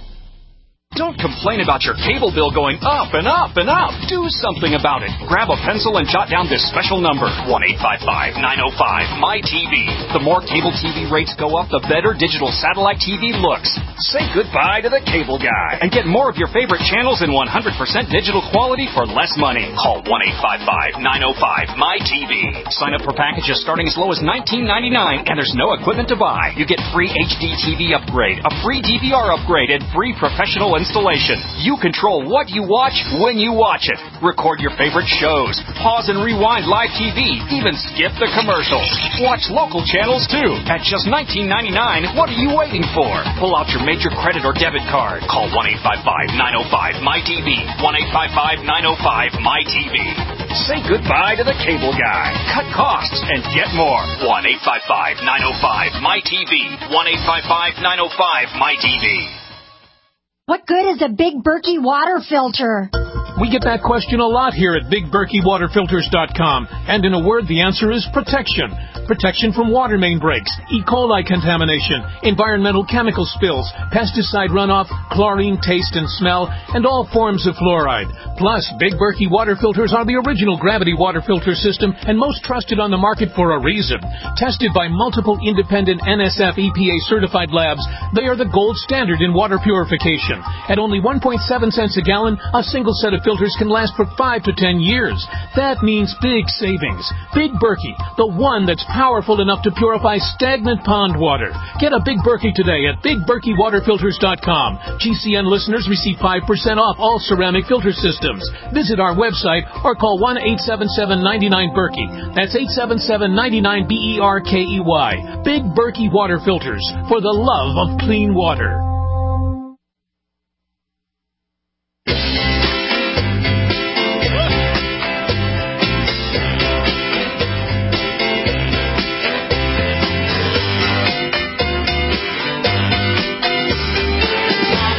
Don't complain about your cable bill going up and up and up. Do something about it. Grab a pencil and jot down this special number, one eight five five, nine oh five, M Y T V. The more cable T V rates go up, the better digital satellite T V looks. Say goodbye to the cable guy and get more of your favorite channels in one hundred percent digital quality for less money. Call one eight five five, nine oh five, M Y T V. Sign up for packages starting as low as nineteen ninety-nine, and there's no equipment to buy. You get free H D T V upgrade, a free D V R upgrade, and free professional installation. You control what you watch when you watch it. Record your favorite shows. Pause and rewind live T V. Even skip the commercials. Watch local channels too. At just nineteen ninety-nine, what are you waiting for? Pull out your major credit or debit card. Call one eight five five, nine oh five, M Y T V. one eight five five, nine oh five, M Y T V. Say goodbye to the cable guy. Cut costs and get more. one eight five five, nine oh five, M Y T V. one eight five five, nine oh five, M Y T V. What good is a Big Berkey water filter? We get that question a lot here at big berkey water filters dot com. And in a word, the answer is protection. Protection from water main breaks, E. coli contamination, environmental chemical spills, pesticide runoff, chlorine taste and smell, and all forms of fluoride. Plus, Big Berkey water filters are the original gravity water filter system and most trusted on the market for a reason. Tested by multiple independent N S F E P A certified labs, they are the gold standard in water purification. At only one point seven cents a gallon, a single set of filters can last for five to ten years. That means big savings. Big Berkey, the one that's powerful enough to purify stagnant pond water. Get a Big Berkey today at big berkey water filters dot com. G C N listeners receive five percent off all ceramic filter systems. Visit our website or call one eight seven seven, nine nine, Berkey. That's eight seven seven, nine nine, B E R K E Y. Big Berkey Water Filters, for the love of clean water.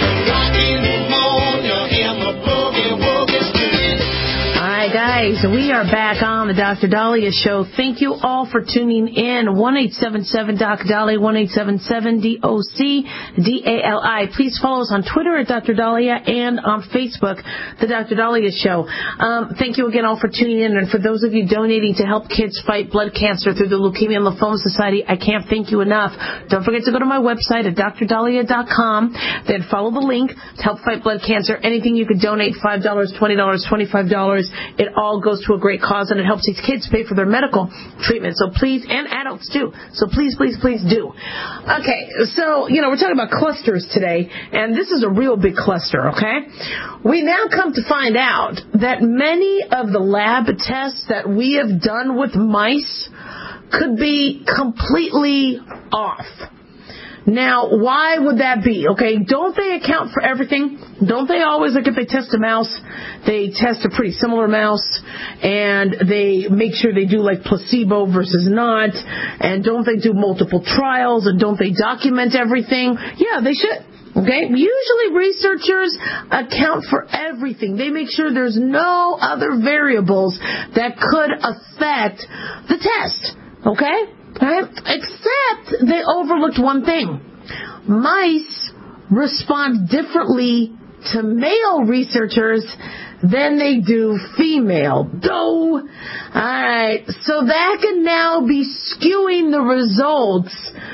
So we are back on the Doctor Dahlia Show. Thank you all for tuning in. one eight seven seven Doc Dahlia, one eight seven seven D O C D A L I. Please follow us on Twitter at Doctor Dahlia and on Facebook, the Doctor Dahlia Show. Um, thank you again all for tuning in. And for those of you donating to help kids fight blood cancer through the Leukemia and Lymphoma Society, I can't thank you enough. Don't forget to go to my website at dr dahlia dot com. Then follow the link to help fight blood cancer. Anything you could donate, five dollars, twenty dollars, twenty-five dollars. It all goes to a great cause, and it helps these kids pay for their medical treatment. So please, and adults too. So please, please, please do. Okay, so, you know, we're talking about clusters today, and this is a real big cluster, okay? We now come to find out that many of the lab tests that we have done with mice could be completely off. Now, why would that be? Okay, don't they account for everything? Don't they always, like if they test a mouse, they test a pretty similar mouse, and they make sure they do like placebo versus not, and don't they do multiple trials, and don't they document everything? Yeah, they should. Okay, usually researchers account for everything. They make sure there's no other variables that could affect the test. Okay? Right? Except they overlooked one thing. Mice respond differently to male researchers than they do female. Doe. Alright, so that can now be skewing the results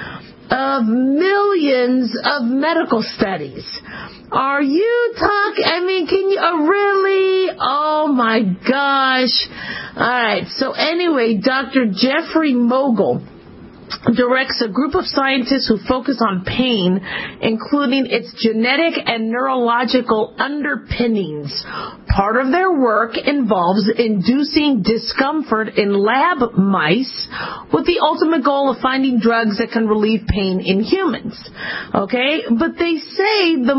of millions of medical studies. Are you talking, I mean, can you, uh, really? Oh my gosh. Alright, so anyway, Doctor Jeffrey Mogul directs a group of scientists who focus on pain, including its genetic and neurological underpinnings. Part of their work involves inducing discomfort in lab mice with the ultimate goal of finding drugs that can relieve pain in humans. Okay? But they say the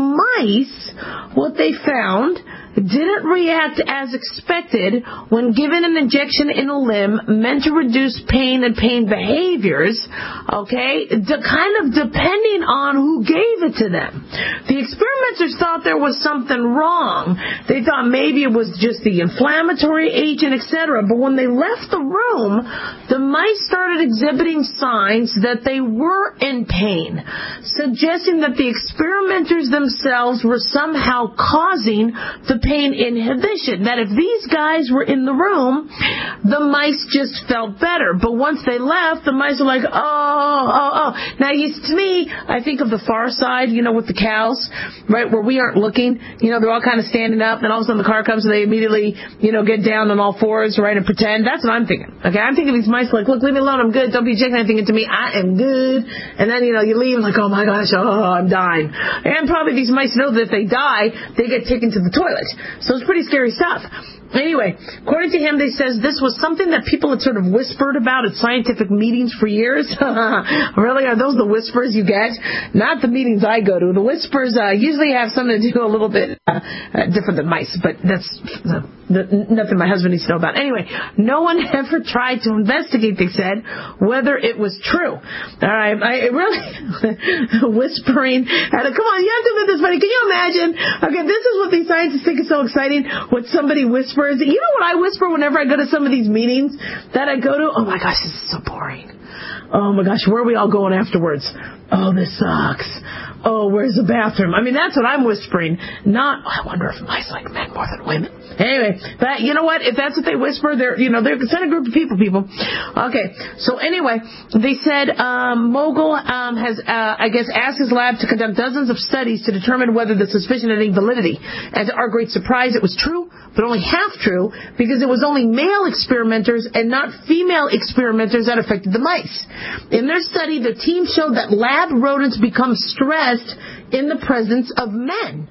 mice, what they found, didn't react as expected when given an injection in a limb meant to reduce pain and pain behaviors, okay, de- kind of depending on who gave it to them. The experimenters thought there was something wrong. They thought maybe it was just the inflammatory agent, et cetera. But when they left the room, the mice started exhibiting signs that they were in pain, suggesting that the experimenters themselves were somehow causing the pain inhibition. That if these guys were in the room, the mice just felt better. But once they left, the mice were like, oh, oh, oh. Now, you, to me, I think of the Far Side, you know, with the cows, right, where we aren't looking. You know, they're all kind of standing up, and all of a sudden the car comes, and they immediately, you know, get down on all fours, right, and pretend. That's what I'm thinking. Okay, I'm thinking of these mice like, look, leave me alone, I'm good. Don't be injecting anything into me. I am good. And then, you know, you leave like, oh my gosh, oh, I'm dying. And probably these mice know that if they die, they get taken to the toilet. So it's pretty scary stuff. Anyway, according to him, they says this was something that people had sort of whispered about at scientific meetings for years. Really? Are those the whispers you get? Not the meetings I go to. The whispers uh, usually have something to do a little bit uh, uh, different than mice, but that's uh, the, nothing my husband needs to know about. Anyway, no one ever tried to investigate, they said, whether it was true. All right, I really whispering. Come on, you have to admit this, buddy. Can you imagine? Okay, this is what these scientists think is so exciting. When somebody whispers. You know what I whisper whenever I go to some of these meetings that I go to? Oh my gosh, this is so boring. Oh my gosh, where are we all going afterwards? Oh, this sucks. Oh, where's the bathroom? I mean, that's what I'm whispering. Not, oh, I wonder if mice like men more than women. Anyway, but you know what? If that's what they whisper, they're, you know, they're a certain group of people, people. Okay, so anyway, they said um, Mogul um, has, uh, I guess, asked his lab to conduct dozens of studies to determine whether the suspicion had any validity. And to our great surprise, it was true, but only half true, because it was only male experimenters and not female experimenters that affected the mice. In their study, the team showed that lab rodents become stressed in the presence of men.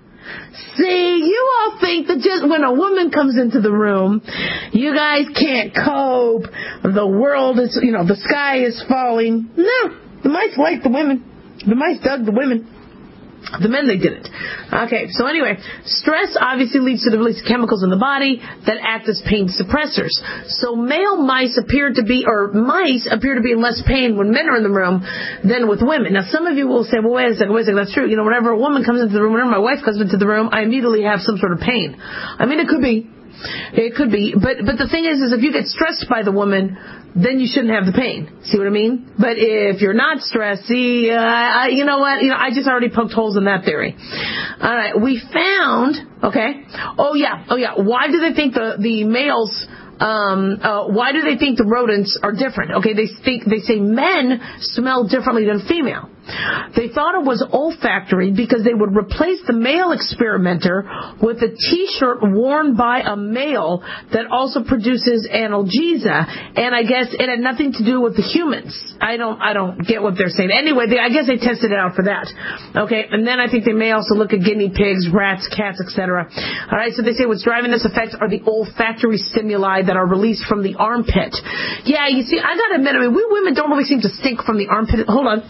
See, you all think that just when a woman comes into the room, you guys can't cope, the world is, you know, the sky is falling. No, the mice liked the women. The mice dug the women. The men, they didn't. Okay, so anyway, stress obviously leads to the release of chemicals in the body that act as pain suppressors. So male mice appear to be, or mice appear to be in less pain when men are in the room than with women. Now, some of you will say, well, wait a second, wait a second, that's true. You know, whenever a woman comes into the room, whenever my wife comes into the room, I immediately have some sort of pain. I mean, it could be. It could be. But but the thing is, is if you get stressed by the woman, then you shouldn't have the pain. See what I mean? But if you're not stressed, see, uh, I, you know what? You know, I just already poked holes in that theory. All right. We found, okay. Oh, yeah. Oh, yeah. Why do they think the, the males... Um, uh, why do they think the rodents are different? Okay, they think they say men smell differently than female. They thought it was olfactory because they would replace the male experimenter with a T-shirt worn by a male that also produces analgesia, and I guess it had nothing to do with the humans. I don't, I don't get what they're saying. Anyway, they, I guess they tested it out for that. Okay, and then I think they may also look at guinea pigs, rats, cats, et cetera. All right, so they say what's driving this effect are the olfactory stimuli that are released from the armpit. Yeah, you see, I gotta admit, I mean, we women don't really seem to stink from the armpit. Hold on.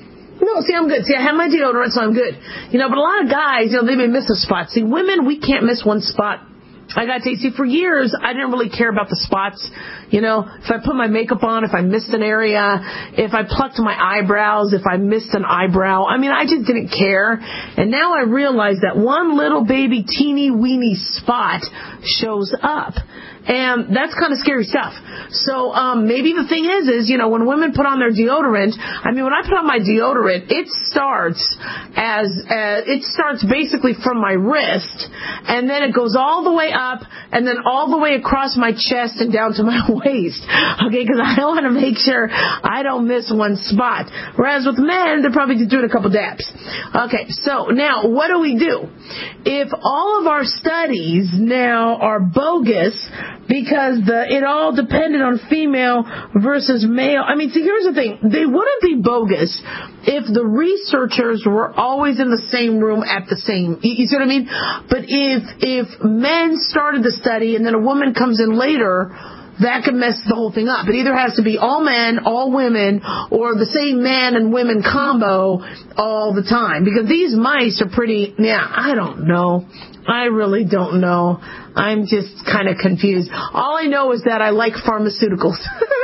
No, see, I'm good. See, I have my deodorant, so I'm good. You know, but a lot of guys, you know, they may miss a spot. See, women, we can't miss one spot. I gotta tell you, see, for years, I didn't really care about the spots. You know, if I put my makeup on, if I missed an area, if I plucked my eyebrows, if I missed an eyebrow, I mean, I just didn't care. And now I realize that one little baby teeny weeny spot shows up. And that's kind of scary stuff. So um, maybe the thing is, is, you know, when women put on their deodorant, I mean, when I put on my deodorant, it starts as, uh, it starts basically from my wrist, and then it goes all the way up, and then all the way across my chest and down to my waist. Okay, because I want to make sure I don't miss one spot. Whereas with men, they're probably just doing a couple dabs. Okay, so now, what do we do? If all of our studies now are bogus, because the it all depended on female versus male. I mean, see, here's the thing. They wouldn't be bogus if the researchers were always in the same room at the same, you see what I mean? But if if men started the study and then a woman comes in later, that could mess the whole thing up. It either has to be all men, all women, or the same man and women combo all the time. Because these mice are pretty, yeah, I don't know. I really don't know. I'm just kind of confused. All I know is that I like pharmaceuticals.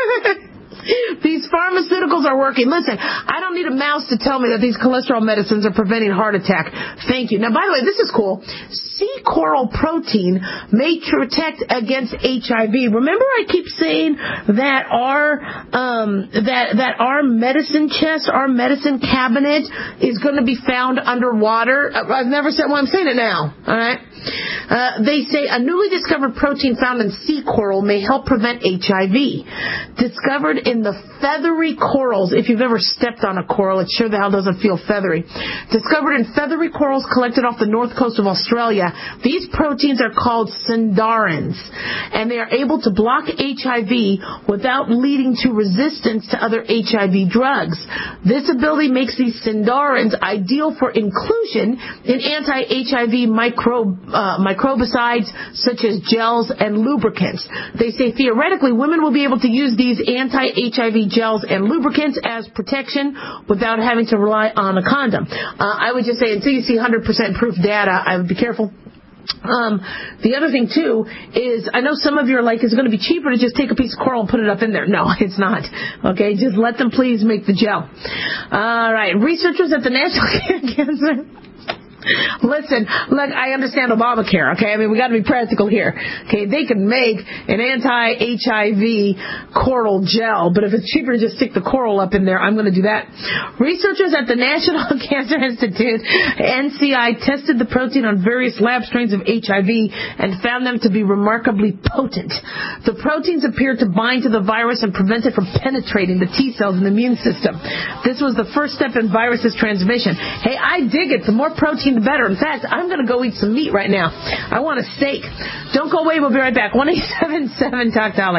These pharmaceuticals are working. Listen, I don't need a mouse to tell me that these cholesterol medicines are preventing heart attack. Thank you. Now, by the way, this is cool. Sea coral protein may protect against H I V. Remember, I keep saying that our um, that that our medicine chest, our medicine cabinet, is going to be found underwater. I've never said. Well, I'm saying it now. All right. Uh, they say a newly discovered protein found in sea coral may help prevent H I V. Discovered in the feathery corals. If you've ever stepped on a coral, it sure the hell doesn't feel feathery. Discovered in feathery corals collected off the north coast of Australia. These proteins are called sindarins, and they are able to block H I V without leading to resistance to other H I V drugs. This ability makes these sindarins ideal for inclusion in anti-H I V microbe, uh, microbicides such as gels and lubricants. They say theoretically women will be able to use these anti-H I V gels and lubricants as protection without having to rely on a condom. Uh, I would just say until you see one hundred percent proof data, I would be careful. Um, the other thing, too, is I know some of you are like, it's going to be cheaper to just take a piece of coral and put it up in there. No, it's not. Okay, just let them please make the gel. All right, researchers at the National Cancer... Listen, look, I understand Obamacare, okay? I mean, we got to be practical here. Okay, they can make an anti-H I V coral gel, but if it's cheaper to just stick the coral up in there, I'm going to do that. Researchers at the National Cancer Institute, N C I, tested the protein on various lab strains of H I V and found them to be remarkably potent. The proteins appeared to bind to the virus and prevent it from penetrating the T cells in the immune system. This was the first step in virus's transmission. Hey, I dig it. The more protein, the better. In fact, I'm going to go eat some meat right now. I want a steak. Don't go away. We'll be right back. one eight seven seven Talk Dolly.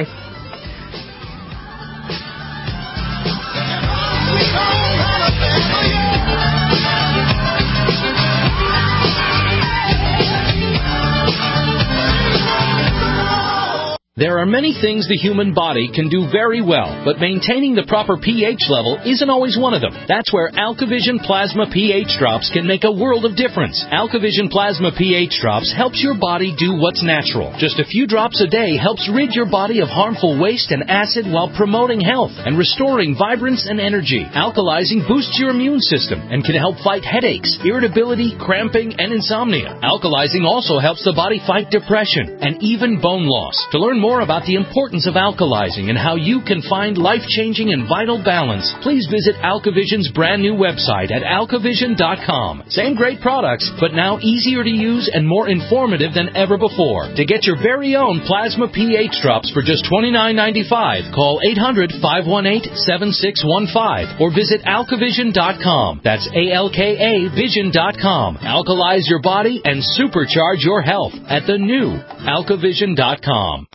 There are many things the human body can do very well, but maintaining the proper pH level isn't always one of them. That's where AlkaVision Plasma pH Drops can make a world of difference. AlkaVision Plasma pH Drops helps your body do what's natural. Just a few drops a day helps rid your body of harmful waste and acid while promoting health and restoring vibrance and energy. Alkalizing boosts your immune system and can help fight headaches, irritability, cramping, and insomnia. Alkalizing also helps the body fight depression and even bone loss. To learn more about the importance of alkalizing and how you can find life-changing and vital balance, please visit AlkaVision's brand new website at alkavision dot com. Same great products, but now easier to use and more informative than ever before. To get your very own Plasma pH Drops for just twenty-nine ninety-five, call eight hundred, five one eight, seven six one five or visit alkavision dot com. That's A L K A vision dot com. Alkalize your body and supercharge your health at the new alkavision dot com.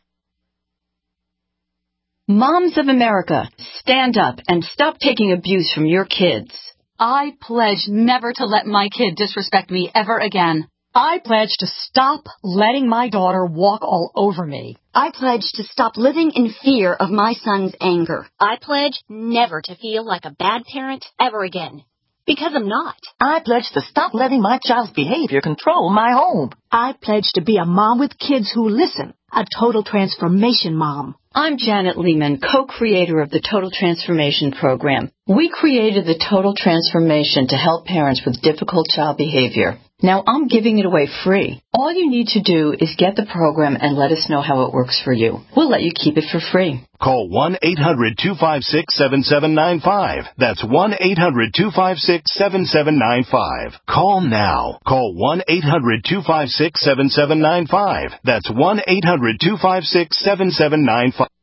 Moms of America, stand up and stop taking abuse from your kids. I pledge never to let my kid disrespect me ever again. I pledge to stop letting my daughter walk all over me. I pledge to stop living in fear of my son's anger. I pledge never to feel like a bad parent ever again. Because I'm not. I pledge to stop letting my child's behavior control my home. I pledge to be a mom with kids who listen. A total transformation mom. I'm Janet Lehman, co-creator of the Total Transformation Program. We created the Total Transformation to help parents with difficult child behavior. Now I'm giving it away free. All you need to do is get the program and let us know how it works for you. We'll let you keep it for free. Call one eight hundred, two five six, seven seven nine five. That's one eight hundred, two five six, seven seven nine five. Call now. Call one eight hundred, two five six, seven seven nine five. That's one eight hundred, two five six, seven seven nine five.